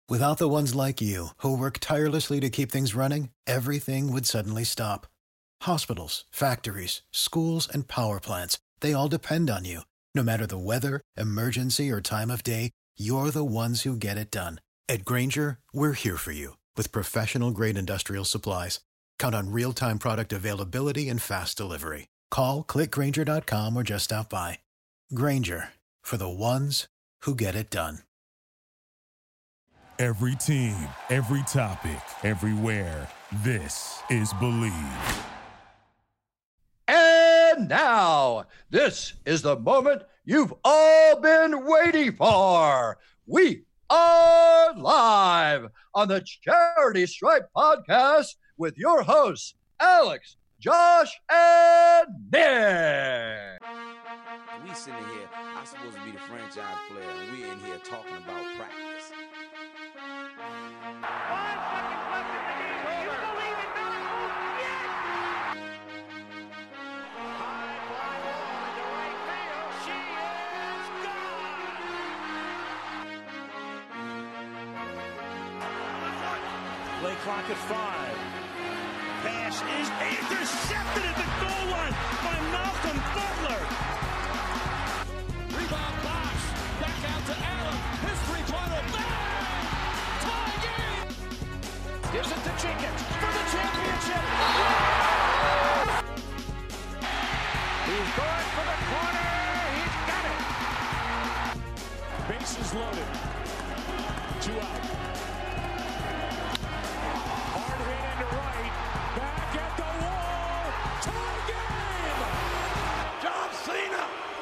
Without the ones like you, who work tirelessly to keep things running, everything would suddenly stop. Hospitals, factories, schools, and power plants, they all depend on you. No matter the weather, emergency, or time of day, you're the ones who get it done. At Grainger, we're here for you with professional-grade industrial supplies. Count on real-time product availability and fast delivery. Call, click Grainger.com, or just stop by. Grainger, for the ones who get it done. Every team, every topic, everywhere. This is Believe. And now, this is the moment you've all been waiting for. We are live on the Charity Stripe podcast with your hosts, Alex, Josh, and Nick. We sitting here, I'm supposed to be the franchise player, and we in here talking about practice. 5 seconds left in the game. Do you believe in miracles? Yes! High fly ball into right field. She is gone! Play clock at 5. Pass is intercepted at the goal line by Malcolm Butler. Rebound box. Back out to Allen. His three-pointer. Bang! Tie game! Gives it to Jenkins for the championship. He's going for the corner. He's got it. Bases loaded. 2 out. Hard hit into right. Back at the wall. Tie game! John Cena!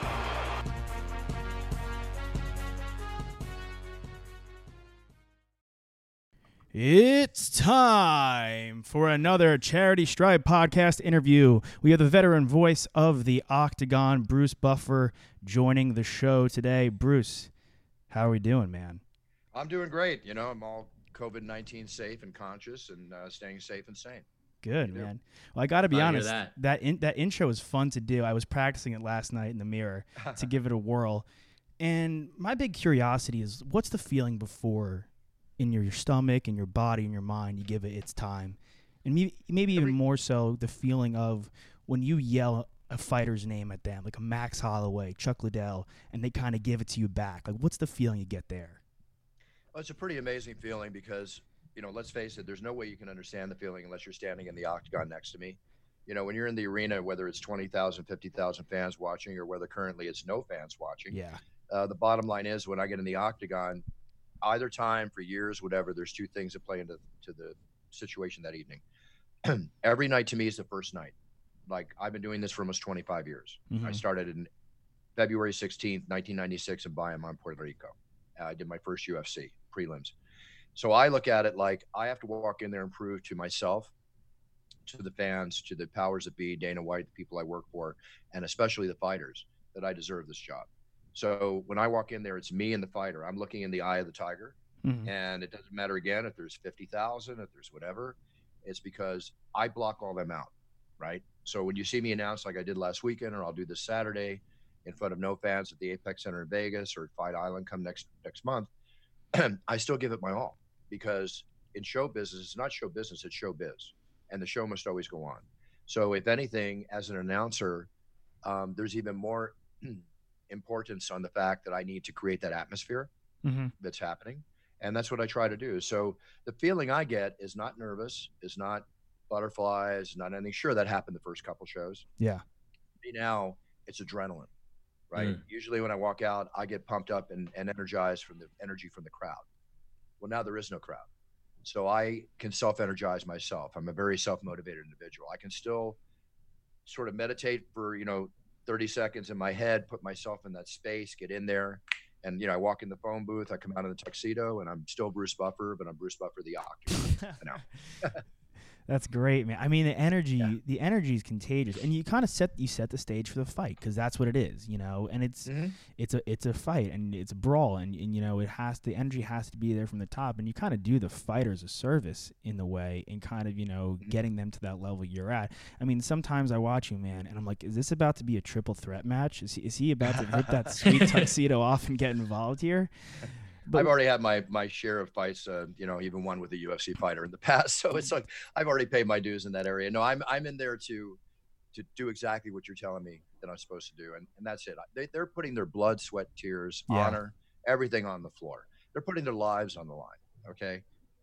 It's time for another Charity Stripe podcast interview. We have the veteran voice of the Octagon, Bruce Buffer, joining the show today. Bruce, how are we doing, man? I'm doing great. You know, I'm all COVID-19 safe and conscious and staying safe and sane. Good, man. Well, I got to be honest, that intro was fun to do. I was practicing it last night in the mirror to give it a whirl. And my big curiosity is, what's the feeling before in your stomach and your body and your mind you give it its time? And maybe even more so the feeling of when you yell a fighter's name at them, like a Max Holloway, Chuck Liddell, and they kind of give it to you back. Like, what's the feeling you get there? Well, it's a pretty amazing feeling because, you know, let's face it, there's no way you can understand the feeling unless you're standing in the octagon next to me. You know, when you're in the arena, whether it's 20,000, 50,000 fans watching or whether currently it's no fans watching, the bottom line is when I get in the octagon, either time for years, whatever, there's two things that play into the situation that evening. Every night to me is the first night. Like, I've been doing this for almost 25 years. I started in February 16th, 1996 in Bayamon, Puerto Rico. I did my first UFC prelims. So I look at it like I have to walk in there and prove to myself, to the fans, to the powers that be, Dana White, the people I work for, and especially the fighters, that I deserve this job. So when I walk in there, it's me and the fighter. I'm looking in the eye of the tiger. And it doesn't matter, again, if there's 50,000, if there's whatever. It's because I block all them out, right? So when you see me announce like I did last weekend, or I'll do this Saturday in front of no fans at the Apex Center in Vegas, or Fight Island come next month, I still give it my all. Because in show business, it's not show business, it's show biz. And the show must always go on. So if anything, as an announcer, there's even more importance on the fact that I need to create that atmosphere that's happening. And that's what I try to do. So the feeling I get is not nervous, is not butterflies, not anything. Sure, that happened the first couple shows. Yeah. Now it's adrenaline, right? Usually when I walk out, I get pumped up and energized from the energy from the crowd. Well, now there is no crowd. So I can self-energize myself. I'm a very self-motivated individual. I can still sort of meditate for, 30 seconds in my head, put myself in that space, get in there. And, I walk in the phone booth, I come out in the tuxedo, and I'm still Bruce Buffer, but I'm Bruce Buffer the Octagon. That's great, man. I mean, the energy is contagious, and you kind of set the stage for the fight, because that's what it is, And it's a fight, and it's a brawl, and the energy has to be there from the top, and you kind of do the fighters a service in the way, and kind of getting them to that level you're at. I mean, sometimes I watch you, man, and I'm like, is this about to be a triple threat match? Is he about to rip that sweet tuxedo off and get involved here? I've already had my share of fights, even one with a UFC fighter in the past. So it's like I've already paid my dues in that area. No, I'm in there to do exactly what you're telling me that I'm supposed to do, and that's it. They're putting their blood, sweat, tears, honor, everything on the floor. They're putting their lives on the line. Okay.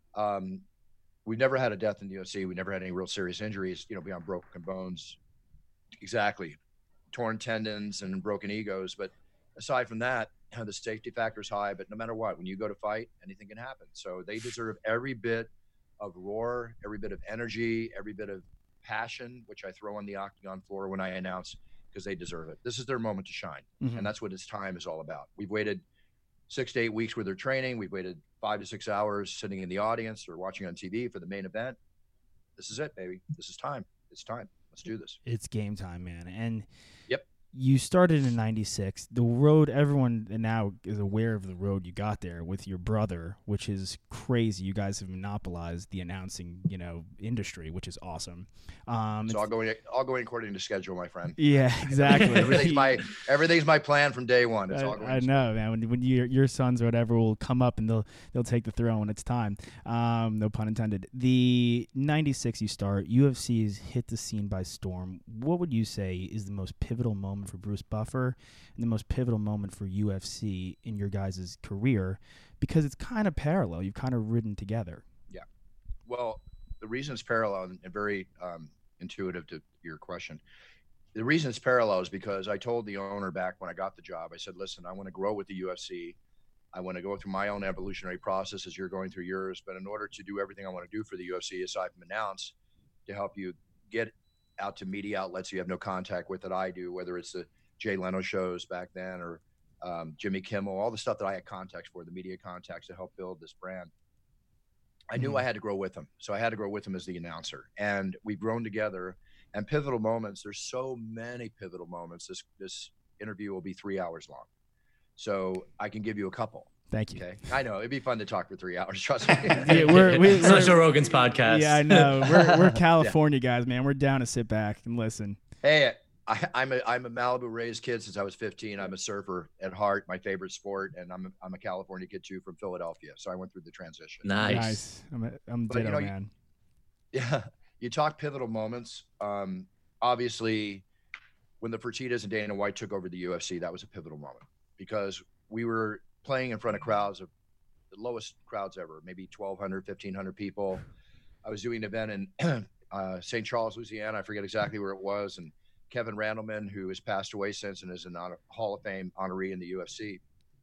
We've never had a death in the UFC. We never had any real serious injuries, beyond broken bones. Exactly. Torn tendons and broken egos. But aside from that, the safety factor is high. But no matter what, when you go to fight, anything can happen. So they deserve every bit of roar, every bit of energy, every bit of passion, which I throw on the octagon floor when I announce, because they deserve it. This is their moment to shine. Mm-hmm. And that's what this time is all about. We've waited 6 to 8 weeks with their training. We've waited 5 to 6 hours sitting in the audience or watching on TV for the main event. This is it, baby. This is time. It's time. Let's do this. It's game time, man. And yep. You started in 96. The road, everyone now is aware of the road you got there with your brother, which is crazy. You guys have monopolized the announcing, industry, which is awesome. So I'll go in according to schedule, my friend. Yeah, exactly. everything's my plan from day one. It's all going. I know, man. When your sons or whatever will come up and they'll take the throne when it's time. No pun intended. The 96 you start, UFC's hit the scene by storm. What would you say is the most pivotal moment for Bruce Buffer and the most pivotal moment for UFC in your guys' career? Because it's kind of parallel. You've kind of ridden together. Yeah. Well, the reason it's parallel and very intuitive to your question, the reason it's parallel is because I told the owner back when I got the job, I said, listen, I want to grow with the UFC. I want to go through my own evolutionary process as you're going through yours. But in order to do everything I want to do for the UFC, aside from announce, to help you get out to media outlets you have no contact with that I do, whether it's the Jay Leno shows back then or Jimmy Kimmel, all the stuff that I had contacts for, the media contacts to help build this brand. I knew I had to grow with him. So I had to grow with him as the announcer. And we've grown together. And pivotal moments, there's so many pivotal moments. This interview will be 3 hours long. So I can give you a couple. Thank you. Okay. I know it'd be fun to talk for 3 hours. Trust me. Yeah, we're Joe Rogan's podcast. Yeah, I know. We're California guys, man. We're down to sit back and listen. Hey, I'm a Malibu raised kid since I was 15. I'm a surfer at heart, my favorite sport, and I'm a California kid too from Philadelphia. So I went through the transition. Nice. I'm ditto, man. Yeah, you talk pivotal moments. Obviously, when the Fertittas and Dana White took over the UFC, that was a pivotal moment because we were playing in front of crowds of the lowest crowds ever, maybe 1,200, 1,500 people. I was doing an event in St. Charles, Louisiana. I forget exactly where it was. And Kevin Randleman, who has passed away since and is a Hall of Fame honoree in the UFC,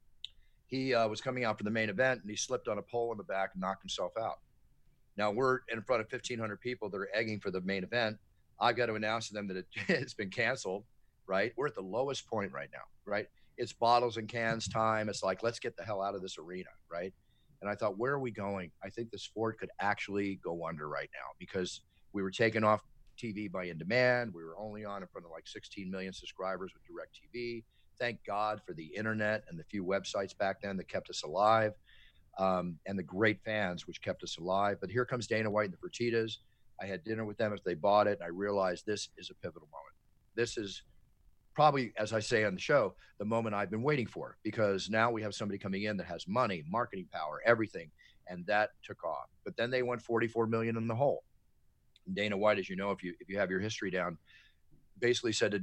he was coming out for the main event and he slipped on a pole in the back and knocked himself out. Now we're in front of 1,500 people that are egging for the main event. I've got to announce to them that it's been canceled, right? We're at the lowest point right now, right? It's bottles and cans time. It's like, let's get the hell out of this arena, right? And I thought, where are we going? I think the sport could actually go under right now because we were taken off TV by In Demand. We were only on in front of like 16 million subscribers with DirecTV. Thank God for the internet and the few websites back then that kept us alive, and the great fans, which kept us alive. But here comes Dana White and the Fertittas. I had dinner with them if they bought it. And I realized this is a pivotal moment. This is probably, as I say on the show, the moment I've been waiting for, because now we have somebody coming in that has money, marketing power, everything, and that took off. But then they went 44 million in the hole. And Dana White, as you know, if you have your history down, basically said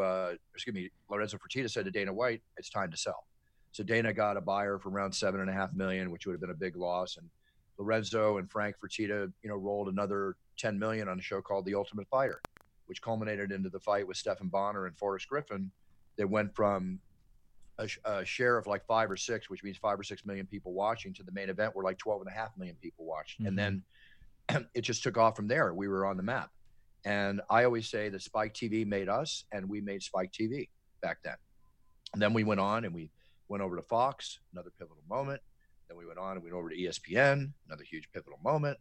Lorenzo Fertitta said to Dana White, it's time to sell. So Dana got a buyer for around $7.5 million, which would have been a big loss. And Lorenzo and Frank Fertitta, rolled another $10 million on a show called The Ultimate Fighter, which culminated into the fight with Stephan Bonnar and Forrest Griffin. That went from a share of like 5 or 6, which means 5 or 6 million people watching, to the main event where like 12.5 million people watched. Mm-hmm. And then it just took off from there. We were on the map. And I always say that Spike TV made us and we made Spike TV back then. And then we went on and we went over to Fox, another pivotal moment. Then we went on and went over to ESPN, another huge pivotal moment.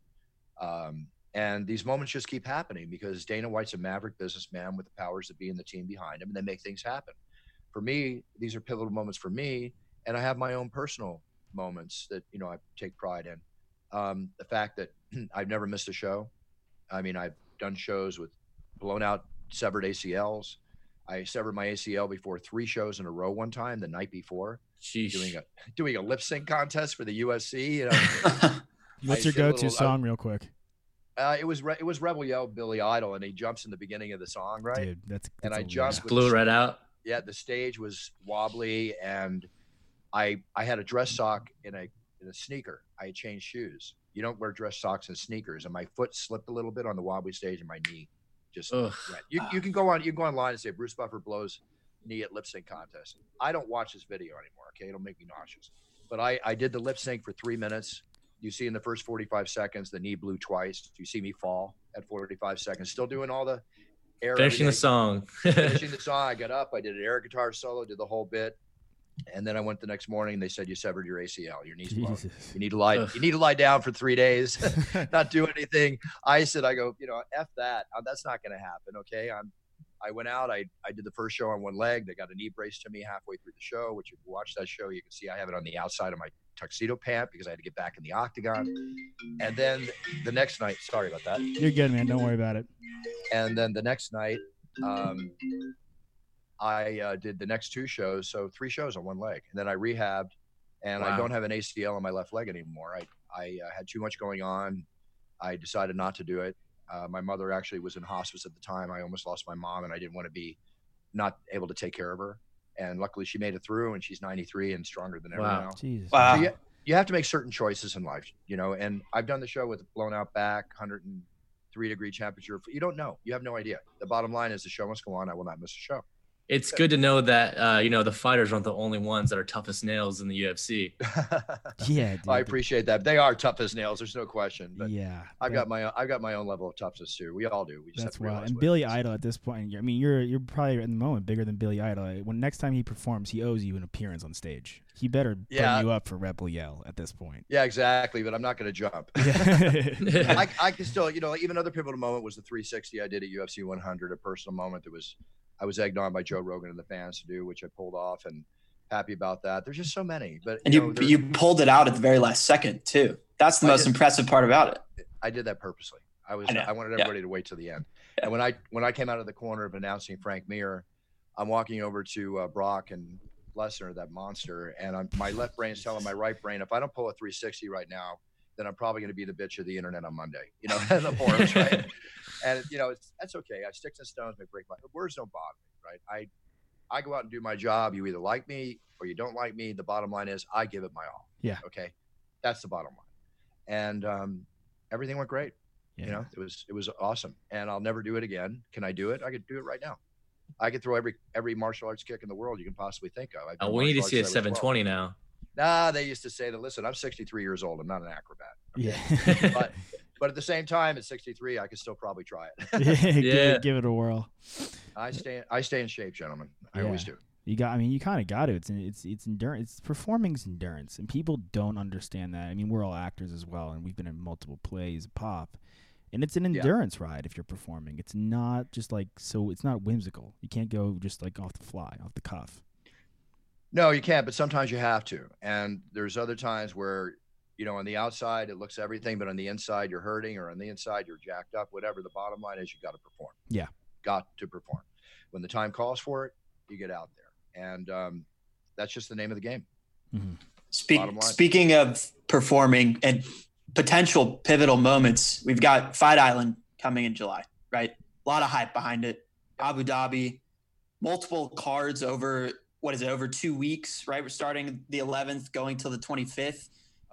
And these moments just keep happening because Dana White's a maverick businessman with the powers that be and the team behind him, and they make things happen. For me, these are pivotal moments for me, and I have my own personal moments that, I take pride in. The fact that I've never missed a show. I mean, I've done shows with blown out, severed ACLs. I severed my ACL before 3 shows in a row one time the night before. Sheesh. Doing a lip sync contest for the UFC. You know, what's your go-to song, real quick? It was Rebel Yell, Billy Idol, and he jumps in the beginning of the song, right? Dude, that's I jumped. Blew it right out. Yeah, the stage was wobbly, and I had a dress sock in a sneaker. I had changed shoes. You don't wear dress socks and sneakers, and my foot slipped a little bit on the wobbly stage, and my knee just went. You can go online and say Bruce Buffer blows knee at lip sync contest. I don't watch this video anymore. Okay, it'll make me nauseous. But I did the lip sync for 3 minutes. You see in the first 45 seconds, the knee blew twice. You see me fall at 45 seconds, still doing all the air. Finishing the song. Finishing the song. I got up. I did an air guitar solo, did the whole bit. And then I went the next morning. They said, you severed your ACL. Your knee's blown. You need to lie. You need to lie down for 3 days, not do anything. I go, F that. That's not going to happen. Okay. I went out. I did the first show on one leg. They got a knee brace to me halfway through the show, which if you watch that show, you can see I have it on the outside of my tuxedo pant because I had to get back in the octagon. And then the next night, sorry about that. You're good, man. Don't worry about it. And then the next night, I did the next 2 shows. So 3 shows on one leg. And then I rehabbed, and I don't have an ACL on my left leg anymore. I had too much going on. I decided not to do it. My mother actually was in hospice at the time. I almost lost my mom, and I didn't want to be not able to take care of her. And luckily she made it through, and she's 93 and stronger than ever now. Wow. So you have to make certain choices in life, and I've done the show with a blown out back, 103-degree temperature. You don't know. You have no idea. The bottom line is the show must go on. I will not miss a show. It's good to know that, the fighters aren't the only ones that are tough as nails in the UFC. Yeah, dude. I appreciate that. They are tough as nails. There's no question. But yeah, I've got my own level of toughness too. We all do. We just that's have to wild. And Billy Idol at this point, I mean, you're probably in the moment bigger than Billy Idol. When next time he performs, he owes you an appearance on stage. He better put you up for Rebel Yell at this point. Yeah, exactly. But I'm not going to jump. I can still, even other pivotal moment was the 360 I did at UFC 100, a personal moment that was. I was egged on by Joe Rogan and the fans to do, which I pulled off, and happy about that. There's just so many, but you pulled it out at the very last second too. That's the most impressive part about it. I did that purposely. I wanted everybody to wait till the end. Yeah. And when I came out of the corner of announcing Frank Mir, I'm walking over to Brock and Lesnar, that monster, and my left brain's telling my right brain, if I don't pull a 360 right now, then I'm probably going to be the bitch of the internet on Monday, in the forums, right? And, that's okay. I sticks and stones may break my words don't bother me, right? I go out and do my job. You either like me or you don't like me. The bottom line is I give it my all. Yeah. Okay. That's the bottom line. And everything went great. Yeah. It was awesome. And I'll never do it again. Can I do it? I could do it right now. I could throw every martial arts kick in the world you can possibly think of. We need to see a 720 now. Nah, they used to say that, listen, I'm 63 years old. I'm not an acrobat. Okay? Yeah. but at the same time, at 63, I could still probably try it. Give it a whirl. I stay in shape, gentlemen. I always do. You kind of got to. It's endurance. Performing's endurance, and people don't understand that. I mean, we're all actors as well, and we've been in multiple plays, pop, and it's an endurance ride if you're performing. It's not just it's not whimsical. You can't go just off the fly, off the cuff. No, you can't, but sometimes you have to. And there's other times where, on the outside, it looks everything, but on the inside, you're hurting, or on the inside, you're jacked up, whatever. The bottom line is you got to perform. Yeah. Got to perform. When the time calls for it, you get out there. And that's just the name of the game. Mm-hmm. Speaking of performing and potential pivotal moments, we've got Fight Island coming in July, right? A lot of hype behind it. Abu Dhabi, multiple cards over – what is it, over 2 weeks, right? We're starting the 11th, going till the 25th.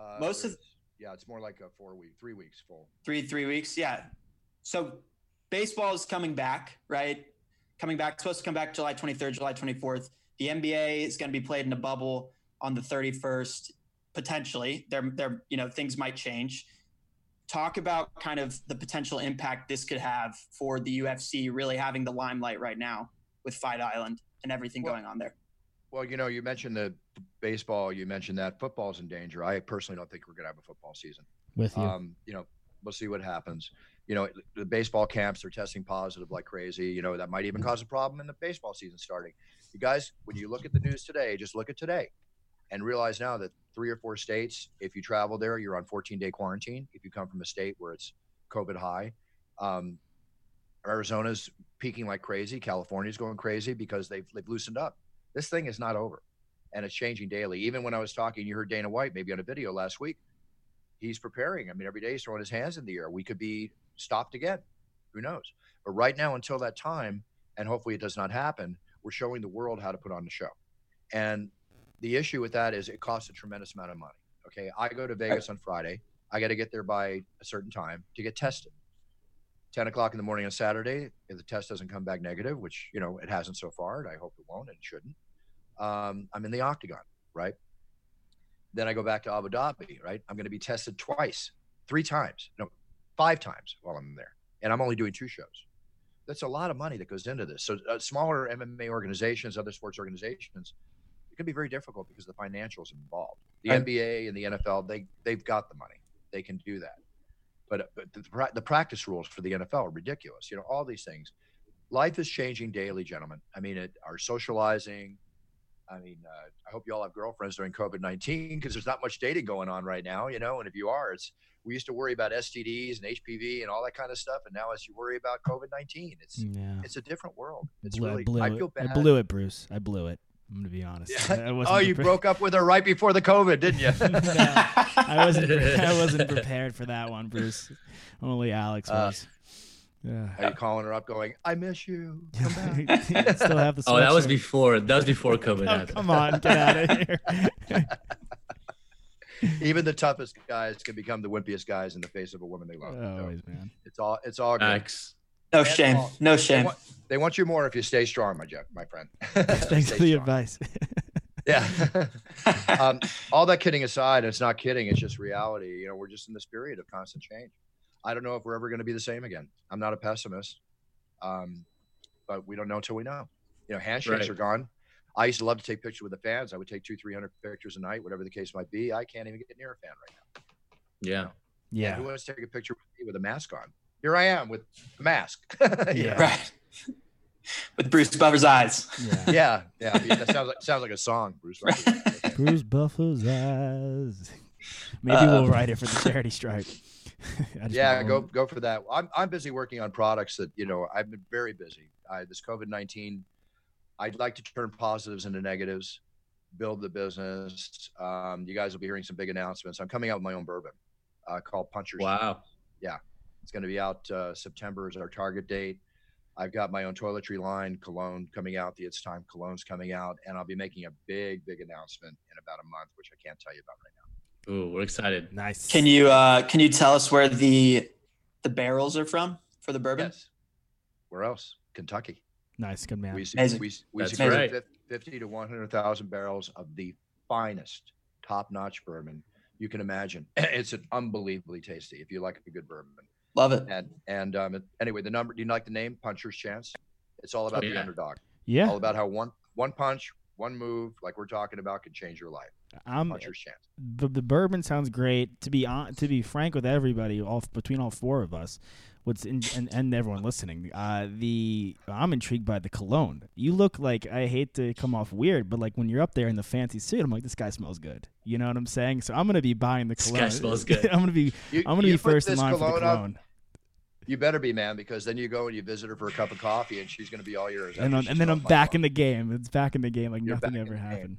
It's more like 3 weeks full. Three weeks, yeah. So baseball is coming back, right? Supposed to come back July 23rd, July 24th. The NBA is going to be played in a bubble on the 31st, potentially. Things might change. Talk about kind of the potential impact this could have for the UFC really having the limelight right now with Fight Island and everything going on there. Well, you mentioned the baseball. You mentioned that football's in danger. I personally don't think we're going to have a football season. With you. We'll see what happens. The baseball camps are testing positive like crazy. That might even cause a problem in the baseball season starting. You guys, when you look at the news today, just look at today and realize now that 3 or 4 states, if you travel there, you're on 14-day quarantine. If you come from a state where it's COVID high, Arizona's peaking like crazy. California's going crazy because they've loosened up. This thing is not over, and it's changing daily. Even when I was talking, you heard Dana White maybe on a video last week. He's preparing. I mean, every day he's throwing his hands in the air. We could be stopped again. Who knows? But right now, until that time, and hopefully it does not happen, we're showing the world how to put on the show. And the issue with that is it costs a tremendous amount of money. Okay, I go to Vegas on Friday. I got to get there by a certain time to get tested. 10 o'clock in the morning on Saturday, if the test doesn't come back negative, which, you know, it hasn't so far, and I hope it won't and it shouldn't, I'm in the Octagon, right? Then I go back to Abu Dhabi, right? I'm going to be tested 5 times while I'm there. And I'm only doing 2 shows. That's a lot of money that goes into this. So smaller MMA organizations, other sports organizations, it can be very difficult because of the financials involved. The NBA and the NFL, they've got the money. They can do that. But the practice rules for the NFL are ridiculous. You know, all these things. Life is changing daily, gentlemen. I mean, our socializing. I mean, I hope you all have girlfriends during COVID-19 because there's not much dating going on right now, you know. And if you are, we used to worry about STDs and HPV and all that kind of stuff, and now as you worry about COVID-19, it's a different world. It's I feel bad. I blew it, Bruce. I blew it. I'm gonna be honest. Yeah. You broke up with her right before the COVID, didn't you? No, I wasn't prepared for that one, Bruce. Only Alex was. Yeah. Are you calling her up going, I miss you. Come back. Still have the that was before COVID happened. Come on, get out of here. Even the toughest guys can become the wimpiest guys in the face of a woman they love. Always, man. It's all good. No shame. No shame. They want you more if you stay strong, my friend. Thanks for the advice. Yeah. All that kidding aside, it's not kidding. It's just reality. You know, we're just in this period of constant change. I don't know if we're ever going to be the same again. I'm not a pessimist, but we don't know until we know. You know, handshakes are gone. I used to love to take pictures with the fans. I would take 200-300 pictures a night, whatever the case might be. I can't even get near a fan right now. Yeah. You know? Yeah. Who wants to take a picture with me with a mask on? Here I am with a mask. Yeah. Right. With Bruce Buffer's eyes. Yeah. That sounds like a song, Bruce Buffer's eyes. Bruce Buffer's eyes. Maybe we'll write it for the charity stripe. Go for that. I'm busy working on products that, you know, I've been very busy. This COVID-19, I'd like to turn positives into negatives, build the business. You guys will be hearing some big announcements. I'm coming out with my own bourbon called Puncher's. Wow. Yeah. It's going to be out September is our target date. I've got my own toiletry line, cologne, coming out. The It's Time cologne's coming out. And I'll be making a big announcement in about a month, which I can't tell you about right now. Ooh, we're excited. Nice. Can you tell us where the barrels are from for the bourbon? Yes. Where else? Kentucky. Nice, good man. We That's secure right. 50 to 100,000 barrels of the finest, top-notch bourbon you can imagine. It's an unbelievably tasty if you like a good bourbon. Love it. And anyway, the number. Do you like the name Puncher's Chance? It's all about the underdog. Yeah. All about how one punch, one move, like we're talking about, can change your life. Puncher's Chance. The bourbon sounds great. To be frank with everybody, between all 4 of us, and everyone listening, I'm intrigued by the cologne. You look like, I hate to come off weird, but like when you're up there in the fancy suit, I'm like, this guy smells good. You know what I'm saying? So I'm gonna be buying the cologne. This guy smells good. I'm gonna be first in line for the cologne. You better be, man, because then you go and you visit her for a cup of coffee, and she's gonna be all yours. And then I'm back in the game. It's back in the game, like nothing ever happened.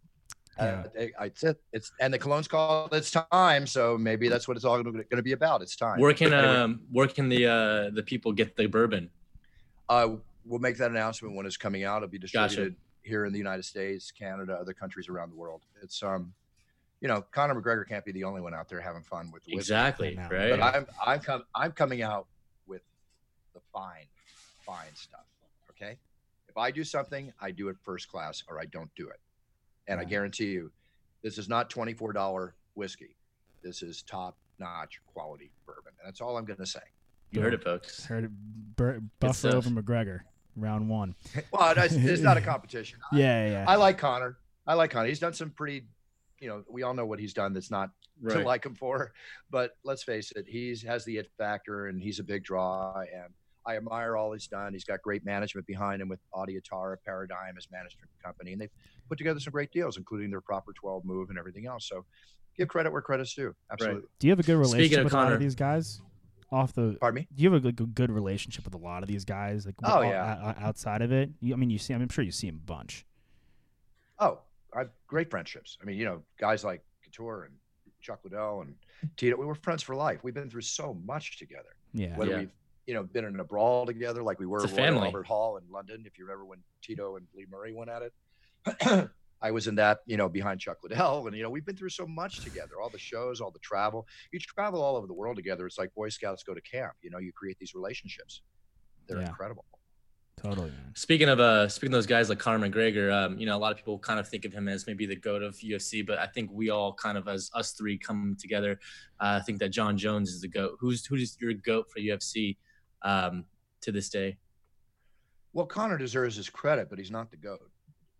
And the cologne's called It's Time, so maybe that's what it's all going to be about. It's time. Where can the people get the bourbon? We'll make that announcement when it's coming out. It'll be distributed here in the United States, Canada, other countries around the world. It's you know, Conor McGregor can't be the only one out there having fun with the whiskey. Exactly, right? But I'm coming out with the fine stuff. Okay, if I do something, I do it first class, or I don't do it. And I guarantee you, this is not $24 whiskey. This is top-notch quality bourbon. And that's all I'm going to say. You heard it, folks. Heard it. Buffer over McGregor, round 1. Well, it's not a competition. Yeah. I like Conor. He's done some pretty, you know, we all know what he's done that's not to like him for. But let's face it, he has the it factor, and he's a big draw. And I admire all he's done. He's got great management behind him with Audiatara Paradigm, his management company. And they've put together some great deals, including their Proper 12 move and everything else. So give credit where credit's due. Absolutely. Right. Do you have a good relationship with a lot Conor, of these guys? Pardon me? Do you have a good relationship with a lot of these guys? Like, outside of it, I'm sure you see them a bunch. Oh, I have great friendships. I mean, guys like Couture and Chuck Liddell and Tito, we were friends for life. We've been through so much together. Yeah. Whether we've, been in a brawl together, like we were at Albert Hall in London, if you remember when Tito and Lee Murray went at it. I was in that, behind Chuck Liddell. And, we've been through so much together, all the shows, all the travel. You travel all over the world together. It's like Boy Scouts go to camp. You create these relationships. They're incredible. Totally, man. Speaking of those guys like Conor McGregor, a lot of people kind of think of him as maybe the GOAT of UFC, but I think we all kind of, as us three come together, think that Jon Jones is the GOAT. Who's your GOAT for UFC to this day? Well, Conor deserves his credit, but he's not the GOAT,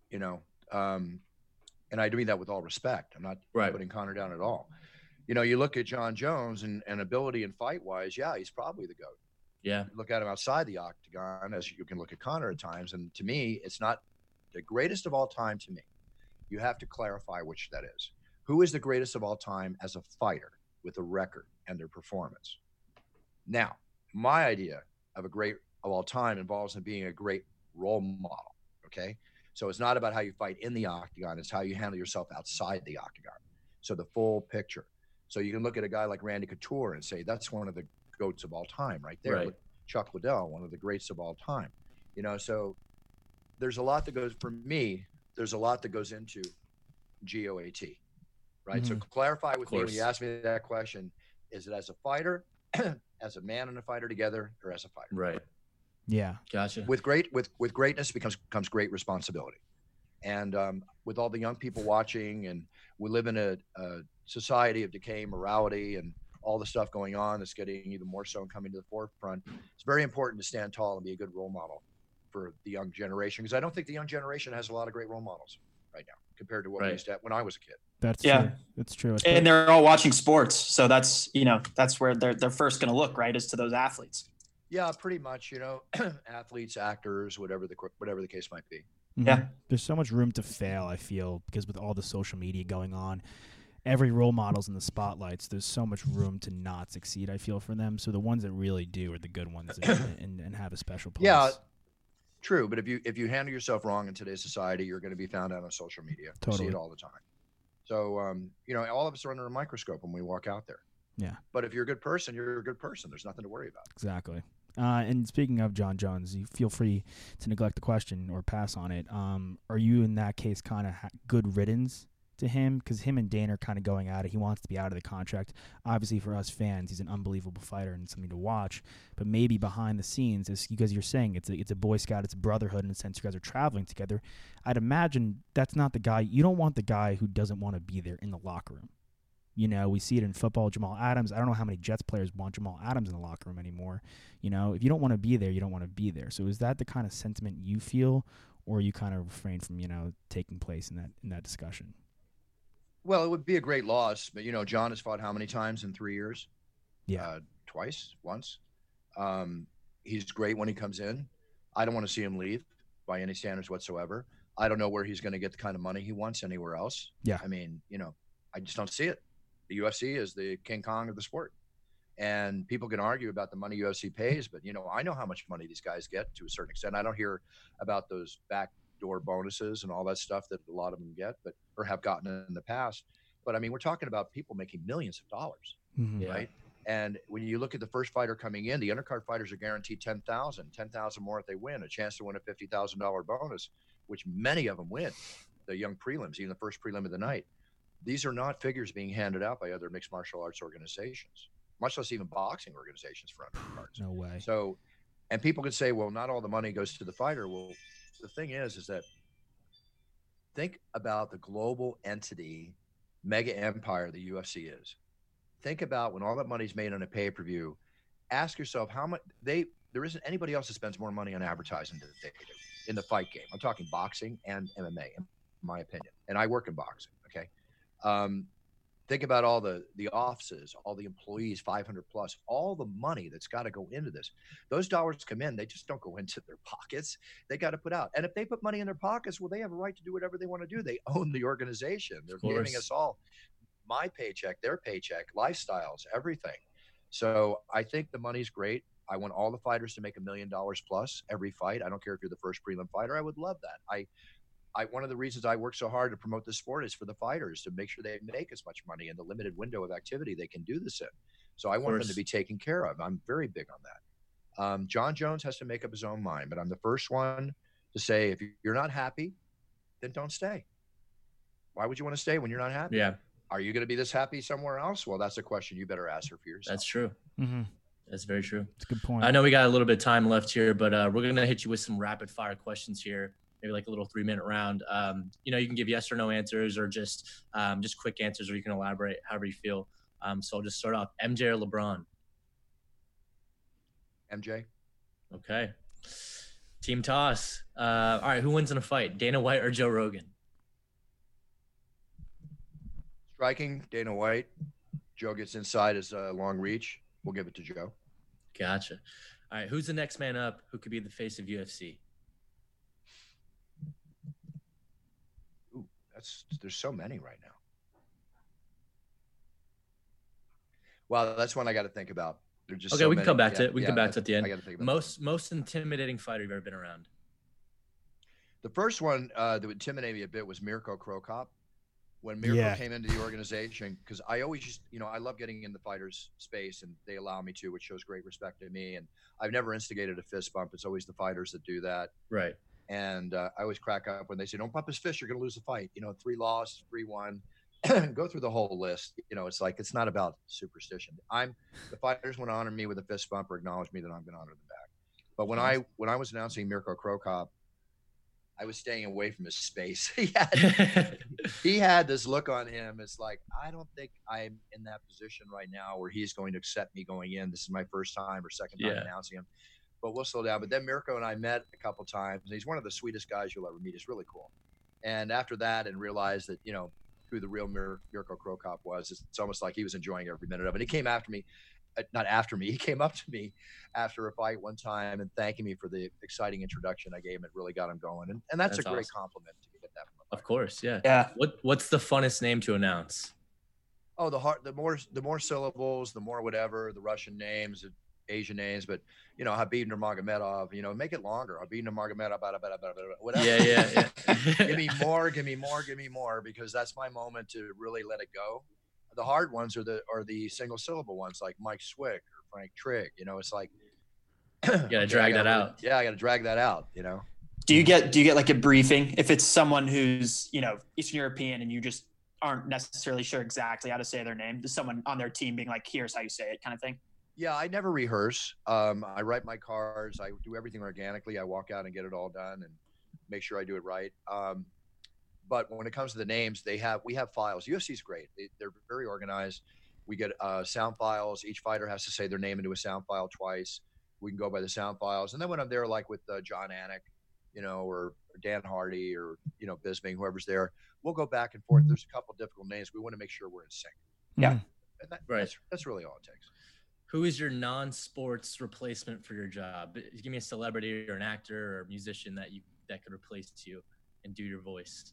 and I mean that with all respect. I'm not putting Conor down at all. You look at Jon Jones and ability and fight-wise, he's probably the GOAT. Yeah. Look at him outside the octagon, as you can look at Conor at times. And to me, it's not the greatest of all time to me. You have to clarify which that is. Who is the greatest of all time as a fighter with a record and their performance? Now, my idea of a great of all time involves him being a great role model, okay? So it's not about how you fight in the octagon. It's how you handle yourself outside the octagon. So the full picture. So you can look at a guy like Randy Couture and say, that's one of the GOATs of all time right there. Right. Chuck Liddell, one of the greats of all time. So there's a lot that goes, for me, there's a lot that goes into GOAT, right? So clarify with me when you ask me that question, is it as a fighter, as a man and a fighter together, or as a fighter? Right. Yeah. Gotcha. With greatness comes great responsibility. And with all the young people watching, and we live in a society of decay, morality, and all the stuff going on that's getting even more so and coming to the forefront, it's very important to stand tall and be a good role model for the young generation, because I don't think the young generation has a lot of great role models right now compared to what we used to have when I was a kid. That's true. That's true. And they're all watching sports, so that's that's where they're first going to look, right, is to those athletes. Yeah, pretty much. Athletes, actors, whatever the case might be. Yeah, there's so much room to fail, I feel, because with all the social media going on, every role model's in the spotlights. There's so much room to not succeed, I feel, for them. So the ones that really do are the good ones and have a special place. Yeah, true. But if you handle yourself wrong in today's society, you're going to be found out on social media. Totally. You see it all the time. So, all of us are under a microscope when we walk out there. Yeah. But if you're a good person, you're a good person. There's nothing to worry about. Exactly. And speaking of Jon Jones, you feel free to neglect the question or pass on it. Are you in that case kind of good riddance to him? Because him and Dana are kind of going at it. He wants to be out of the contract. Obviously, for us fans, he's an unbelievable fighter and something to watch. But maybe behind the scenes, as you guys are saying, it's a Boy Scout, it's a brotherhood in a sense. You guys are traveling together. I'd imagine that's not the guy. You don't want the guy who doesn't want to be there in the locker room. We see it in football, Jamal Adams. I don't know how many Jets players want Jamal Adams in the locker room anymore. If you don't want to be there, you don't want to be there. So is that the kind of sentiment you feel, or you kind of refrain from, taking place in that discussion? Well, it would be a great loss, but John has fought how many times in 3 years? Yeah, once. He's great when he comes in. I don't want to see him leave by any standards whatsoever. I don't know where he's going to get the kind of money he wants anywhere else. Yeah, I mean, I just don't see it. The UFC is the King Kong of the sport, and people can argue about the money UFC pays, but I know how much money these guys get to a certain extent. I don't hear about those backdoor bonuses and all that stuff that a lot of them get, or have gotten in the past. But I mean, we're talking about people making millions of dollars, right? And when you look at the first fighter coming in, the undercard fighters are guaranteed $10,000 more if they win, a chance to win a $50,000 bonus, which many of them win. The young prelims, even the first prelim of the night. These are not figures being handed out by other mixed martial arts organizations, much less even boxing organizations for undercards. No way. So, and people could say, well, not all the money goes to the fighter. Well, the thing is that think about the global entity, mega empire the UFC is. Think about when all that money's made on a pay-per-view. Ask yourself how much there isn't anybody else that spends more money on advertising than they do in the fight game. I'm talking boxing and MMA, in my opinion. And I work in boxing. Okay. Think about all the offices, all the employees, 500 plus, all the money that's got to go into this. Those dollars come in, they just don't go into their pockets. They got to put out. And if they put money in their pockets, well, they have a right to do whatever they want to do. They own the organization. They're giving us all my paycheck, their paycheck, lifestyles, everything. So I think the money's great. I want all the fighters to make $1 million plus every fight. I don't care if you're the first prelim fighter. I would love that. One of the reasons I work so hard to promote the sport is for the fighters to make sure they make as much money in the limited window of activity they can do this in. So I want them to be taken care of. I'm very big on that. Jon Jones has to make up his own mind, but I'm the first one to say, if you're not happy, then don't stay. Why would you want to stay when you're not happy? Yeah. Are you going to be this happy somewhere else? Well, that's a question you better ask her for yourself. That's true. Mm-hmm. That's very true. That's a good point. I know we got a little bit of time left here, but we're going to hit you with some rapid fire questions here. Maybe like a little 3-minute round. You can give yes or no answers, or just quick answers, or you can elaborate however you feel. So I'll just start off. MJ or LeBron? MJ. Okay. Team toss. All right. Who wins in a fight, Dana White or Joe Rogan? Striking, Dana White. Joe gets inside his long reach. We'll give it to Joe. Gotcha. All right. Who's the next man up? Who could be the face of UFC? Ooh, there's so many right now. Wow, that's one I got to think about. There's just okay. So we can many. come back Yeah, to it. We can come back to it at the end. I got to think about most intimidating fighter you've ever been around? The first one that would intimidate me a bit was Mirko Cro Cop. When Mirko came into the organization, because I always just, I love getting in the fighters' space, and they allow me to, which shows great respect to me. And I've never instigated a fist bump. It's always the fighters that do that. Right. And I always crack up when they say, don't bump his fist, you're going to lose the fight. 3 loss, 3-1. Go through the whole list. It's like, it's not about superstition. The fighters want to honor me with a fist bump or acknowledge me, that I'm going to honor them back. But when I was announcing Mirko Cro Cop, I was staying away from his space. He had this look on him. It's like, I don't think I'm in that position right now where he's going to accept me going in. This is my first time or second time announcing him. But we'll slow down. But then Mirko and I met a couple times. And he's one of the sweetest guys you'll ever meet. He's really cool. And after that, and realized that, who the real Mirko Cro Cop was, it's almost like he was enjoying every minute of it. He came after me. Not after me. He came up to me after a fight one time and thanking me for the exciting introduction I gave him. It really got him going. And that's a great awesome. compliment to get that from Of course, yeah. Yeah. What's the funnest name to announce? Oh, the more syllables, the more whatever, the Russian names, the Asian names, but Khabib Nurmagomedov, make it longer. Khabib Nurmagomedov, whatever. Yeah. Give me more, because that's my moment to really let it go. The hard ones are the single syllable ones, like Mike Swick or Frank Trigg. It's like you gotta drag that out. Yeah, I gotta drag that out. Do you get like a briefing if it's someone who's Eastern European and you just aren't necessarily sure exactly how to say their name? Does someone on their team being like, here's how you say it, kind of thing? Yeah, I never rehearse. I write my cards. I do everything organically. I walk out and get it all done and make sure I do it right. But when it comes to the names, we have files. UFC is great. They're very organized. We get sound files. Each fighter has to say their name into a sound file twice. We can go by the sound files. And then when I'm there, like with John Anik, or Dan Hardy or, Bisping, whoever's there, we'll go back and forth. There's a couple of difficult names. We want to make sure we're in sync. Yeah. And that's really all it takes. Who is your non-sports replacement for your job? Give me a celebrity or an actor or a musician that could replace you and do your voice.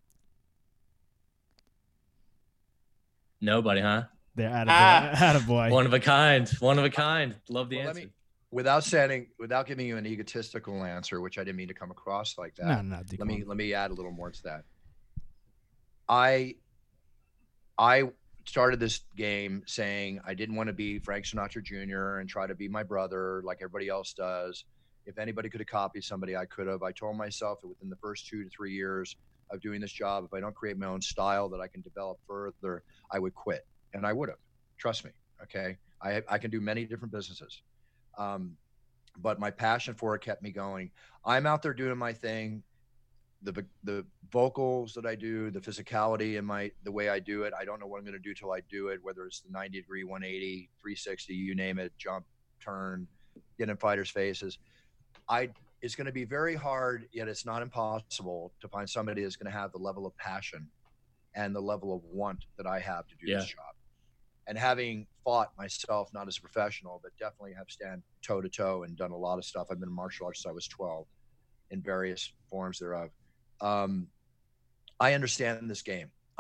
Nobody, huh? They're attaboy. One of a kind. Love the answer. Without giving you an egotistical answer, which I didn't mean to come across like that. No, let me add a little more to that. I started this game saying I didn't want to be Frank Sinatra Jr. and try to be my brother like everybody else does. If anybody could have copied somebody, I could have. I told myself that within the first 2 to 3 years of doing this job, if I don't create my own style that I can develop further, I would quit. And I would have. Trust me. Okay. I can do many different businesses. But my passion for it kept me going. I'm out there doing my thing. The vocals that I do, the physicality and the way I do it, I don't know what I'm going to do till I do it, whether it's the 90 degree, 180, 360, you name it, jump, turn, get in fighters' faces. It's going to be very hard, yet it's not impossible to find somebody that's going to have the level of passion and the level of want that I have to do this job. And having fought myself, not as a professional, but definitely have stand toe to toe and done a lot of stuff. I've been in martial arts since I was 12 in various forms thereof. I understand this game.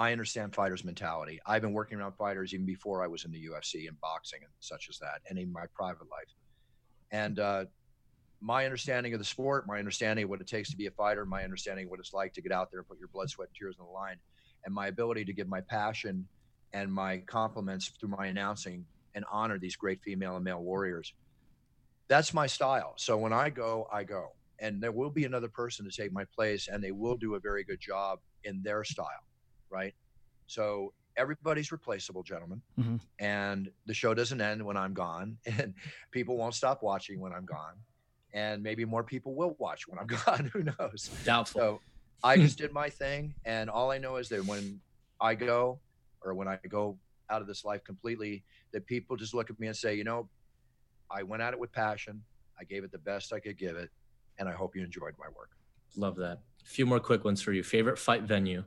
I understand fighters' mentality. I've been working around fighters even before I was in the UFC and boxing and such as that, and in my private life. And my understanding of the sport, my understanding of what it takes to be a fighter, my understanding of what it's like to get out there and put your blood, sweat, and tears on the line, and my ability to give my passion and my compliments through my announcing and honor these great female and male warriors. That's my style. So when I go, I go. And there will be another person to take my place, and they will do a very good job in their style, right? So everybody's replaceable, gentlemen. Mm-hmm. And the show doesn't end when I'm gone, and people won't stop watching when I'm gone. And maybe more people will watch when I'm gone. Who knows? Doubtful. So I just did my thing. And all I know is that when I go, or when I go out of this life completely, that people just look at me and say, you know, I went at it with passion. I gave it the best I could give it. And I hope you enjoyed my work. Love that. A few more quick ones for you. Favorite fight venue?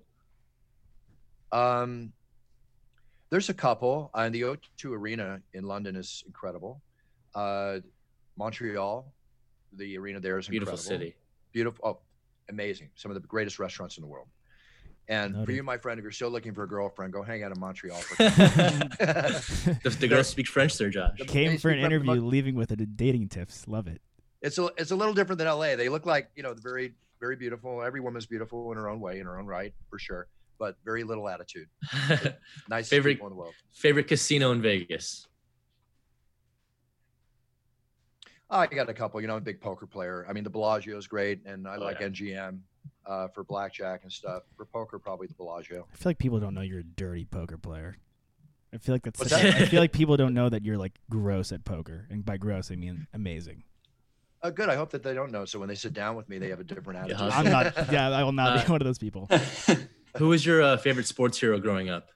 There's a couple. The O2 Arena in London is incredible. Montreal, the arena there is incredible. Beautiful city. Beautiful. Oh, amazing. Some of the greatest restaurants in the world. And for you, my friend, if you're still looking for a girlfriend, go hang out in Montreal. The girls speak French there, Josh. Came for an interview, leaving with dating tips. Love it. It's a little different than LA. They look like, very, very beautiful. Every woman's beautiful in her own way, in her own right, for sure. But very little attitude. Nice people in the world. Favorite casino in Vegas? I got a couple. I'm a big poker player. I mean, the Bellagio is great, and I like NGM for blackjack and stuff. For poker, probably the Bellagio. I feel like people don't know you're a dirty poker player. I feel like I feel like people don't know that you're like gross at poker, and by gross I mean amazing. Good. I hope that they don't know. So when they sit down with me, they have a different attitude. I'm not. Yeah, I will not be one of those people. Who was your favorite sports hero growing up?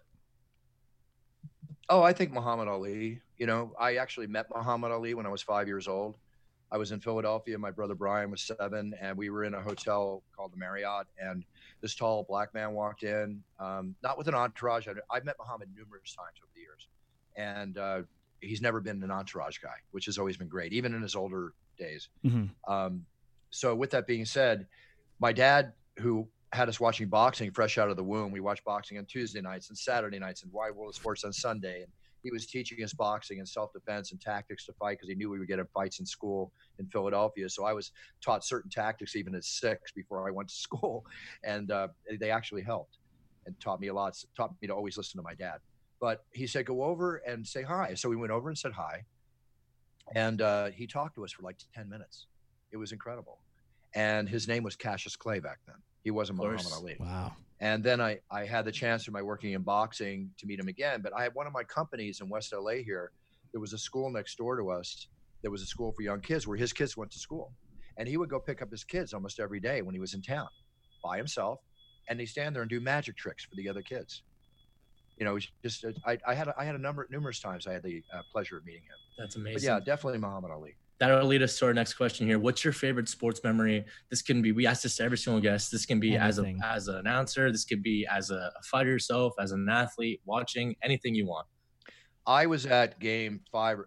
Oh, I think Muhammad Ali. I actually met Muhammad Ali when I was 5 years old. I was in Philadelphia. My brother Brian was 7, and we were in a hotel called the Marriott. And this tall black man walked in, not with an entourage. I've met Muhammad numerous times over the years, and he's never been an entourage guy, which has always been great, even in his older days. Mm-hmm. So with that being said, my dad, who had us watching boxing fresh out of the womb, we watched boxing on Tuesday nights and Saturday nights and Wide World of Sports on Sunday. And he was teaching us boxing and self-defense and tactics to fight because he knew we would get in fights in school in Philadelphia. So I was taught certain tactics even at 6 before I went to school. And they actually helped and taught me a lot, taught me to always listen to my dad. But he said, go over and say hi. So we went over and said hi. And he talked to us for like 10 minutes. It was incredible. And his name was Cassius Clay back then. He wasn't Muhammad Ali. Wow. And then I had the chance through my working in boxing to meet him again. But I had one of my companies in West LA here. There was a school next door to us. There was a school for young kids where his kids went to school. And he would go pick up his kids almost every day when he was in town by himself. And he'd stand there and do magic tricks for the other kids. Just I had numerous times I had the pleasure of meeting him. That's amazing. But yeah, definitely Muhammad Ali. That'll lead us to our next question here. What's your favorite sports memory? This can be, we ask this to every single guest. This can be as an announcer. This could be as a fighter yourself, as an athlete, watching, anything you want. I was at game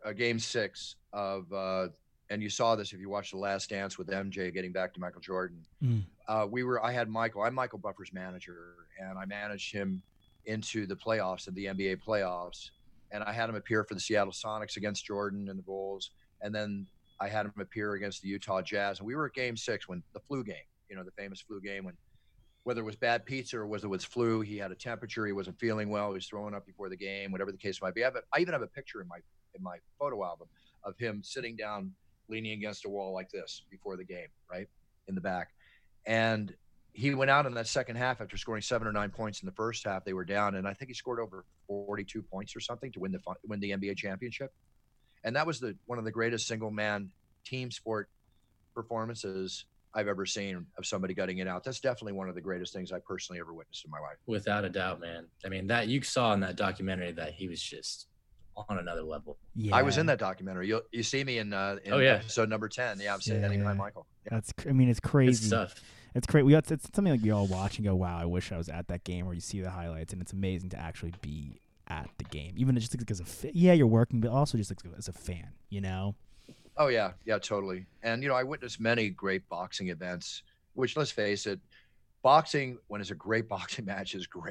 6 of, and you saw this if you watched The Last Dance with MJ getting back to Michael Jordan. I had Michael. I'm Michael Buffer's manager, and I managed him into the playoffs of the NBA playoffs. And I had him appear for the Seattle Sonics against Jordan and the Bulls. And then I had him appear against the Utah Jazz. And we were at game 6 when the flu game, the famous flu game, when whether it was bad pizza or whether it was flu, he had a temperature, he wasn't feeling well, he was throwing up before the game, whatever the case might be. I even have a picture in my photo album of him sitting down, leaning against a wall like this before the game, right in the back. And he went out in that second half after scoring 7 or 9 points in the first half. They were down, and I think he scored over 42 points or something to win the NBA championship. And that was one of the greatest single-man team sport performances I've ever seen of somebody gutting it out. That's definitely one of the greatest things I personally ever witnessed in my life. Without a doubt, man. I mean, that you saw in that documentary that he was just on another level. Yeah. I was in that documentary. You see me in episode number 10. Yeah, I'm standing behind Michael. Yeah. It's crazy. Good stuff. It's great. It's something like we all watch and go, wow, I wish I was at that game, where you see the highlights, and it's amazing to actually be at the game, even just as you're working, but also just as a fan, Oh yeah, totally. And I witnessed many great boxing events, which, let's face it, boxing when it's a great boxing match is great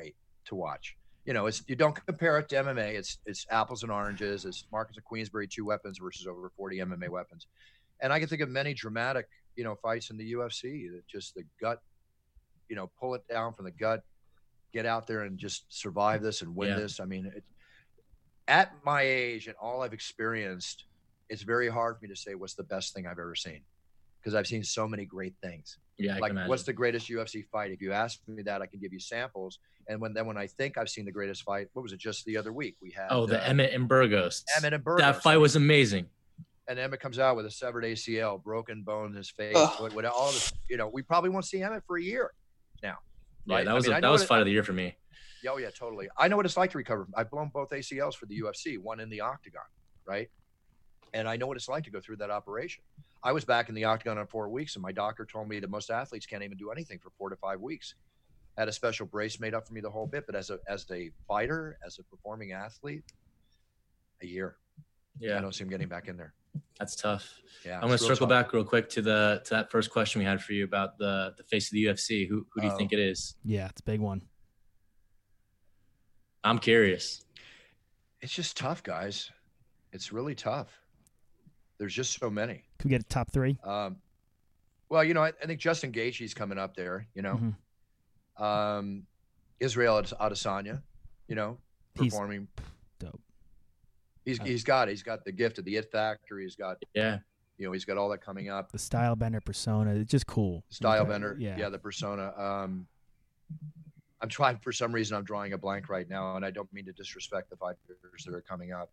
to watch. You know, you don't compare it to MMA. It's apples and oranges. It's Marcus of Queensberry 2 weapons versus over 40 MMA weapons. And I can think of many dramatic, you know, fights in the UFC that just the gut, you know, pull it down from the gut, get out there and just survive this and win this. I mean, at my age and all I've experienced, it's very hard for me to say what's the best thing I've ever seen, because I've seen so many great things. Yeah, like what's the greatest UFC fight? If you ask me that, I can give you samples. And when I think I've seen the greatest fight, what was it? Just the other week we had the Emmett and Burgos. That fight I mean, was amazing. And Emmett comes out with a severed ACL, broken bone in his face. With all this, you know, we probably won't see Emmett for a year now. Right? Yeah, that was fight of the year for me. Oh yeah, totally. I know what it's like to recover. I've blown both ACLs for the UFC, one in the octagon, right? And I know what it's like to go through that operation. I was back in the octagon in 4 weeks, and my doctor told me that most athletes can't even do anything for 4 to 5 weeks. Had a special brace made up for me the whole bit, but as a fighter, as a performing athlete, a year. Yeah, I don't see him getting back in there. That's tough. Yeah, I'm going to circle back real quick to that first question we had for you about the face of the UFC. Who do you think it is? Yeah, it's a big one. I'm curious. It's just tough, guys. It's really tough. There's just so many. Can we get a top 3? Well, you know, I think Justin Gaethje's coming up there, you know. Mm-hmm. Israel Adesanya, you know, performing. Dope. He's got the gift of the it factor. He's got, you know, he's got all that coming up. The style bender persona. It's just cool. Style bender. Yeah, the persona. I'm trying, for some reason, I'm drawing a blank right now, and I don't mean to disrespect the fighters that are coming up.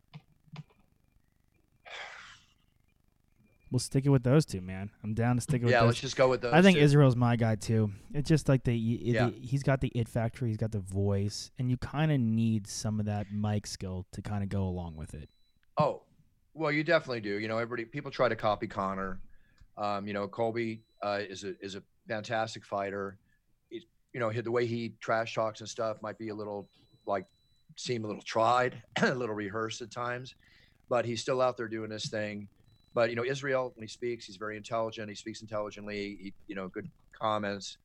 We'll stick it with those two, man. I'm down to stick it with those. Yeah, let's just go with those I think two. Israel's my guy, too. It's just like he's got the it factor. He's got the voice, and you kind of need some of that mic skill to kind of go along with it. Oh, well, you definitely do. You know, people try to copy Conor. You know, Colby is a fantastic fighter. You know, the way he trash talks and stuff might be a little, seem a little tried, a little rehearsed at times, but he's still out there doing his thing. But, you know, Israel, when he speaks, he's very intelligent. He speaks intelligently. You know, good comments.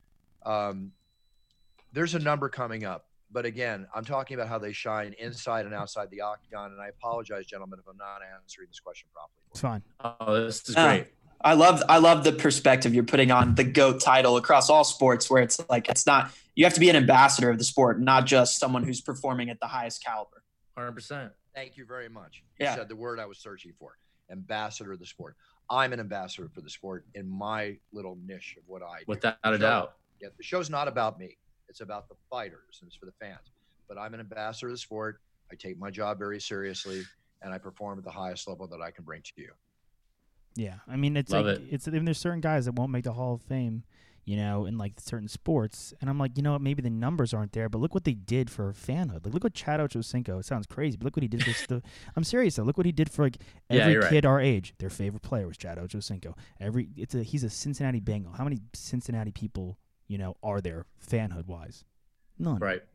There's a number coming up. But again, I'm talking about how they shine inside and outside the octagon. And I apologize, gentlemen, if I'm not answering this question properly. It's fine. Oh, this is great. I love the perspective you're putting on the GOAT title across all sports, where it's like, it's not, you have to be an ambassador of the sport, not just someone who's performing at the highest caliber. 100%. Thank you very much. You said the word I was searching for. Ambassador of the sport. I'm an ambassador for the sport in my little niche of what I do. Without a doubt. Yeah, the show's not about me. It's about the fighters and it's for the fans. But I'm an ambassador of the sport. I take my job very seriously, and I perform at the highest level that I can bring to you. Yeah, I mean, it's even there's certain guys that won't make the Hall of Fame, you know, in like certain sports, and I'm like, you know what, maybe the numbers aren't there, but look what they did for fanhood. Like, look what Chad Ochocinco. It sounds crazy, but look what he did for I'm serious though. Look what he did for like every kid our age. Their favorite player was Chad Ochocinco. He's a Cincinnati Bengal. How many Cincinnati people, you know, are there fanhood wise? None. Right.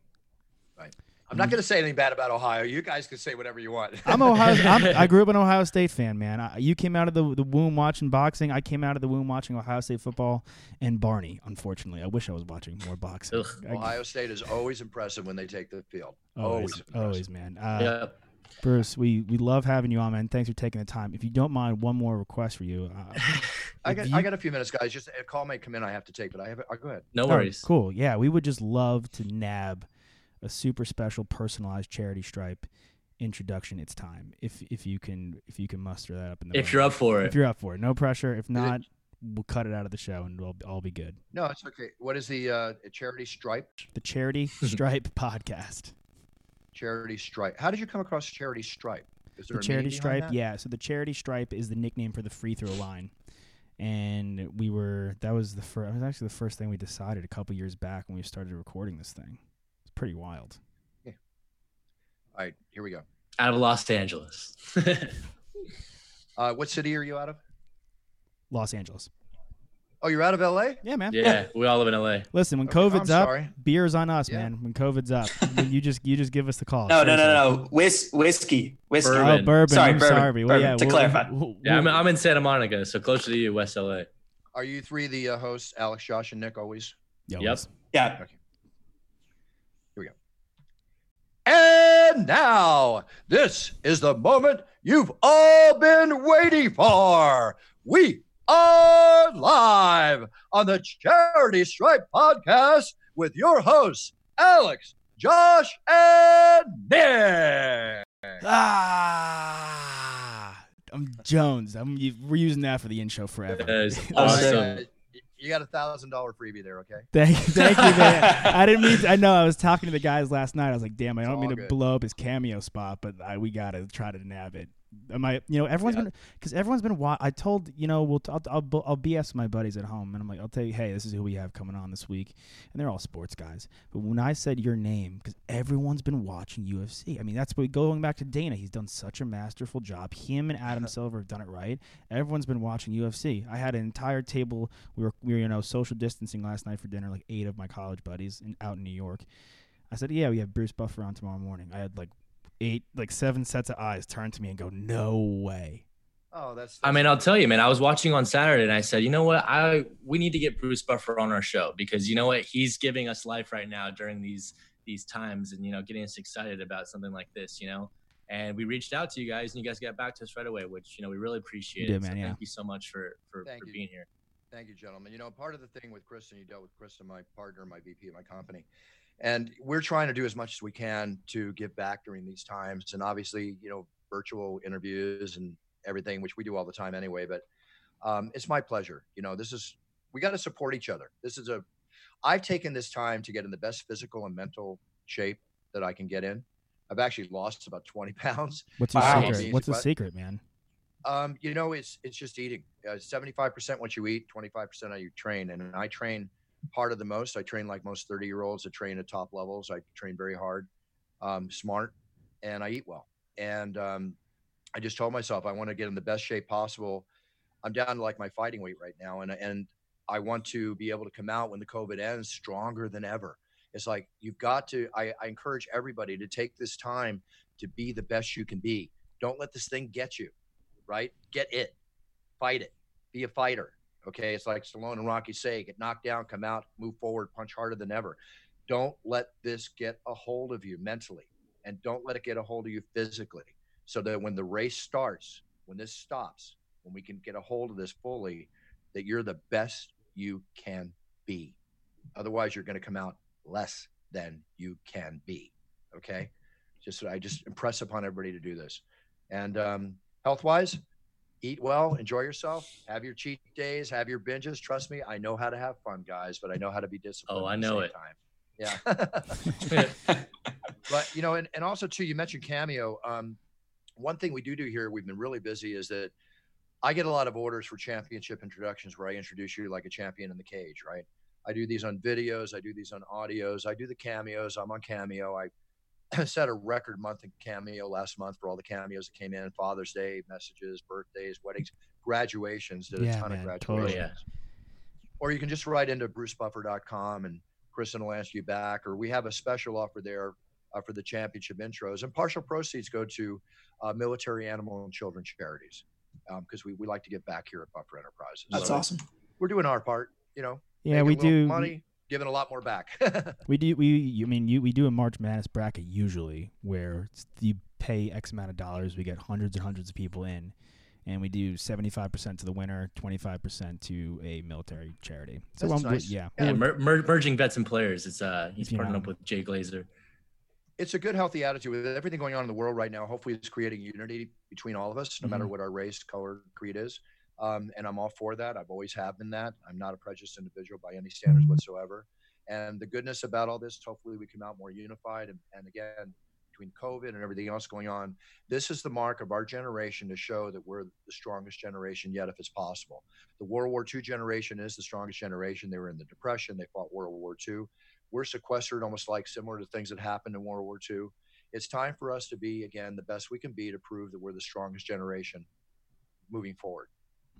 I'm not going to say anything bad about Ohio. You guys can say whatever you want. I grew up an Ohio State fan, man. You came out of the womb watching boxing. I came out of the womb watching Ohio State football and Barney, unfortunately. I wish I was watching more boxing. Ohio State is always impressive when they take the field. Always, man. Bruce, we love having you on, man. Thanks for taking the time. If you don't mind, one more request for you. I got a few minutes, guys. Just a call may come in. I have to take, but I'll go ahead. No worries. Cool. Yeah, we would just love to nab a super special personalized charity stripe introduction. It's time. If you can muster that up in the if you're up for it. If you're up for it. No pressure. If not, we'll cut it out of the show and we'll all be good. No, it's okay. What is the charity stripe? The Charity Stripe podcast. Charity Stripe. How did you come across Charity Stripe? Is there the Charity Stripe? Yeah. So the Charity Stripe is the nickname for the free throw line. And that was actually the first thing we decided a couple years back when we started recording this thing. Pretty wild. Yeah. All right, here we go. Out of Los Angeles. What city are you out of? Los Angeles. Oh, you're out of LA? Yeah, man. Yeah, we all live in LA. Listen, when COVID's up, beer's on us, man. When COVID's up, you just give us the call. No. Whiskey. Bourbon. Oh, bourbon. Sorry, I'm bourbon. sorry. Well, yeah, to clarify. I'm in Santa Monica, so closer to you, West LA. Are you three the hosts, Alex, Josh, and Nick, always? Yep. Yeah. Okay. Here we go. And now, this is the moment you've all been waiting for. We are live on the Charity Stripe podcast with your hosts, Alex, Josh, and Nick. I'm Jones. We're using that for the intro forever. That is awesome. You got $1,000 freebie there, okay? Thank you, man. I didn't mean to, I know I was talking to the guys last night. I was like, damn, I don't mean to blow up his cameo spot, but we got to try to nab it. Everyone's been I told, I'll BS my buddies at home, and I'm like, I'll tell you, hey, this is who we have coming on this week, and they're all sports guys. But when I said your name, because everyone's been watching UFC, I mean, that's what, going back to Dana, he's done such a masterful job. Him and Adam Silver have done it right. Everyone's been watching UFC. I had an entire table. We were social distancing last night for dinner, like 8 of my college buddies out in New York. I said, yeah, we have Bruce Buffer on tomorrow morning. I had 7 sets of eyes turn to me and go, no way. Oh, that's I mean, I'll tell you, man, I was watching on Saturday and I said, you know what? We need to get Bruce Buffer on our show because you know what? He's giving us life right now during these times and, getting us excited about something like this, and we reached out to you guys and you guys got back to us right away, which, we really appreciate it. Man, so thank you so much for being here. Thank you, gentlemen. Part of the thing with Kristen, you dealt with Kristen, my partner, my VP of my company. And we're trying to do as much as we can to give back during these times. And obviously, virtual interviews and everything, which we do all the time anyway. But it's my pleasure. We got to support each other. I've taken this time to get in the best physical and mental shape that I can get in. I've actually lost about 20 pounds. What's the secret? What's the secret, man? It's just eating. 75% what you eat, 25% how you train. And I train harder than most. I train like most 30-year-olds that train at top levels. I train very hard, smart, and I eat well. And I just told myself I want to get in the best shape possible. I'm down to my fighting weight right now, and I want to be able to come out when the COVID ends stronger than ever. It's like you've got to. I encourage everybody to take this time to be the best you can be. Don't let this thing get you, right? Get it, fight it, be a fighter. Okay, it's like Stallone and Rocky say, get knocked down, come out, move forward, punch harder than ever. Don't let this get a hold of you mentally, and don't let it get a hold of you physically, so that when the race starts, when this stops, when we can get a hold of this fully, that you're the best you can be. Otherwise, you're going to come out less than you can be, okay? I just impress upon everybody to do this. And health-wise, eat well, enjoy yourself, have your cheat days, have your binges. Trust me, I know how to have fun, guys, but I know how to be disciplined. Oh, I know it. Yeah. But, and also, too, you mentioned Cameo. One thing we do here, we've been really busy, is that I get a lot of orders for championship introductions where I introduce you like a champion in the cage, right? I do these on videos. I do these on audios. I do the cameos. I'm on Cameo. I set a record month in Cameo last month for all the cameos that came in, Father's Day, messages, birthdays, weddings, graduations, did a ton of graduations. Totally, yeah. Or you can just write into brucebuffer.com and Kristen will ask you back, or we have a special offer there for the championship intros, and partial proceeds go to military, animal, and children's charities because we like to give back here at Buffer Enterprises. That's awesome. We're doing our part, Yeah, we do. Money. Giving a lot more back. We do a March Madness bracket usually where you pay X amount of dollars. We get hundreds and hundreds of people in, and we do 75% to the winner, 25% to a military charity. So that's nice. Merging vets and players. It's he's partnering up with Jay Glazer. It's a good, healthy attitude with everything going on in the world right now. Hopefully, it's creating unity between all of us, no matter what our race, color, creed is. And I'm all for that. I've always have been that. I'm not a prejudiced individual by any standards whatsoever. And the goodness about all this, hopefully we come out more unified. And again, between COVID and everything else going on, this is the mark of our generation to show that we're the strongest generation yet, if it's possible. The World War II generation is the strongest generation. They were in the Depression. They fought World War II. We're sequestered almost like similar to things that happened in World War II. It's time for us to be, again, the best we can be to prove that we're the strongest generation moving forward.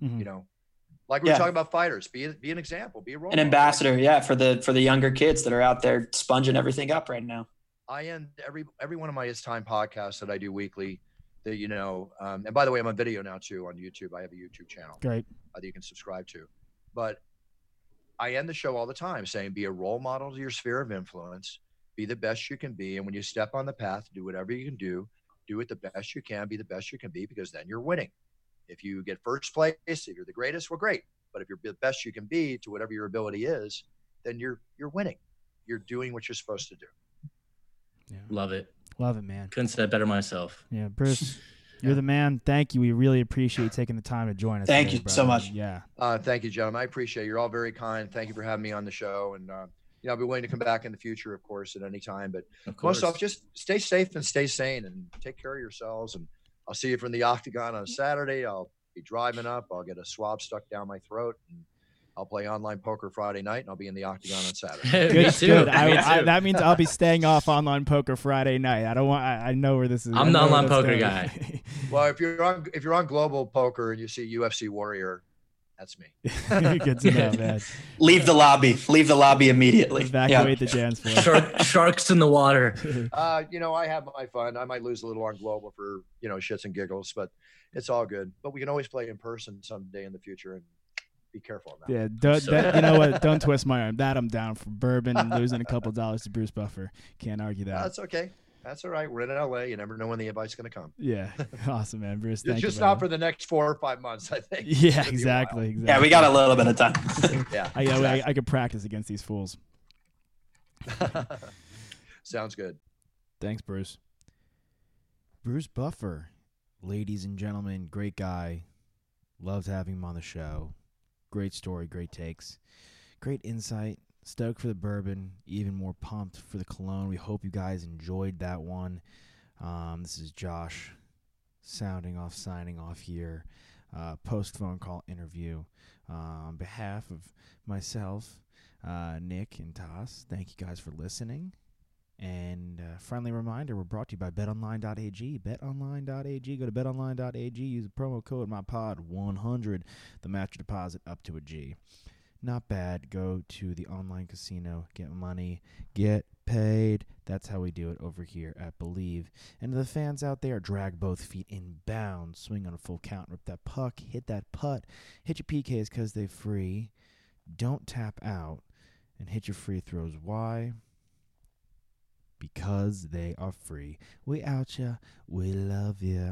Like we were talking about fighters, be an example, be a role model. Ambassador, for the younger kids that are out there sponging everything up right now. I end every one of my It's Time podcasts that I do weekly. That and by the way, I'm on video now too on YouTube. I have a YouTube channel. Great. That you can subscribe to. But I end the show all the time saying, be a role model to your sphere of influence. be the best you can be. And when you step on the path, do whatever you can do it the best you can, be the best you can be, because then you're winning. If you get first place, if you're the greatest, well, great. But if you're the best you can be to whatever your ability is, then you're winning. You're doing what you're supposed to do. Yeah. Love it, man. Couldn't say it better myself. Yeah, Bruce, you're the man. Thank you. We really appreciate taking the time to join us. Thank you so much. Yeah. Thank you, gentlemen. I appreciate it. You're all very kind. Thank you for having me on the show. And I'll be willing to come back in the future, of course, at any time. But most off, just stay safe and stay sane and take care of yourselves. And I'll see you from the Octagon on Saturday. I'll be driving up. I'll get a swab stuck down my throat, and I'll play online poker Friday night, and I'll be in the Octagon on Saturday. Good. That means I'll be staying off online poker Friday night. I know where this is. I'm the online poker guy. Well, if you're on Global Poker and you see UFC Warrior, that's me. Good to know, man. Leave the lobby immediately. Evacuate the dance floor. Sharks in the water. I have my fun. I might lose a little on Global for shits and giggles, but it's all good. But we can always play in person someday in the future, and be careful on that. Yeah, you know what? Don't twist my arm. That I'm down for bourbon and losing a couple dollars to Bruce Buffer. Can't argue that. That's okay. That's all right. We're in LA. You never know when the invite's going to come. Yeah. Awesome, man. Bruce, thank you. Just not for the next 4 or 5 months, I think. Yeah, exactly. Yeah, we got a little bit of time. Yeah. I could practice against these fools. Sounds good. Thanks, Bruce. Bruce Buffer, ladies and gentlemen, great guy. Loved having him on the show. Great story, great takes, great insight. Stoked for the bourbon, even more pumped for the cologne. We hope you guys enjoyed that one. This is Josh signing off here. Post phone call interview. On behalf of myself, Nick, and Toss, thank you guys for listening. And friendly reminder, we're brought to you by betonline.ag. Betonline.ag. Go to betonline.ag. Use the promo code MyPod100. The match your deposit up to a G. Not bad. Go to the online casino. Get money. Get paid. That's how we do it over here at Believe. And to the fans out there, drag both feet in bounds. Swing on a full count. Rip that puck. Hit that putt. Hit your PKs because they're free. Don't tap out. And hit your free throws. Why? Because they are free. We out ya. We love ya.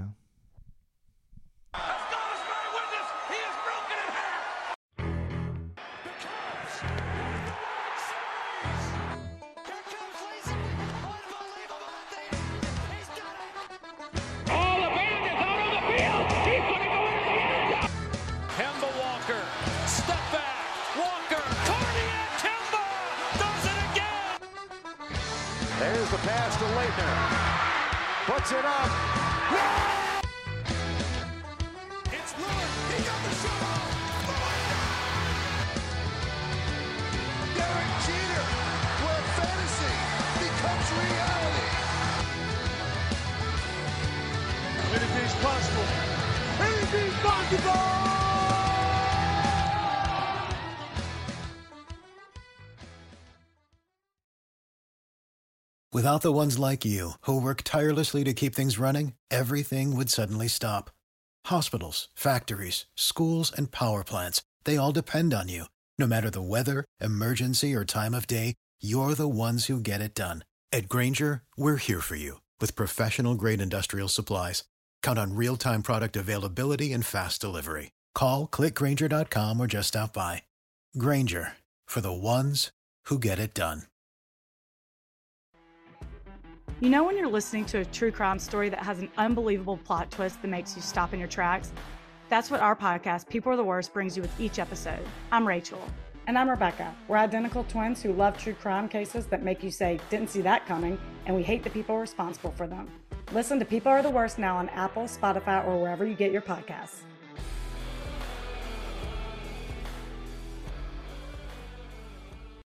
There's the pass to Leitner. Puts it up. Yeah! It's Lillard. He got the shot off. Derek Jeter, where fantasy becomes reality. Anything's possible. Anything's possible. Without the ones like you, who work tirelessly to keep things running, everything would suddenly stop. Hospitals, factories, schools, and power plants, they all depend on you. No matter the weather, emergency, or time of day, you're the ones who get it done. At Grainger, we're here for you with professional-grade industrial supplies. Count on real-time product availability and fast delivery. Call, click Grainger.com, or just stop by. Grainger, for the ones who get it done. You know when you're listening to a true crime story that has an unbelievable plot twist that makes you stop in your tracks? That's what our podcast, People Are the Worst, brings you with each episode. I'm Rachel. And I'm Rebecca. We're identical twins who love true crime cases that make you say, didn't see that coming, and we hate the people responsible for them. Listen to People Are the Worst now on Apple, Spotify, or wherever you get your podcasts.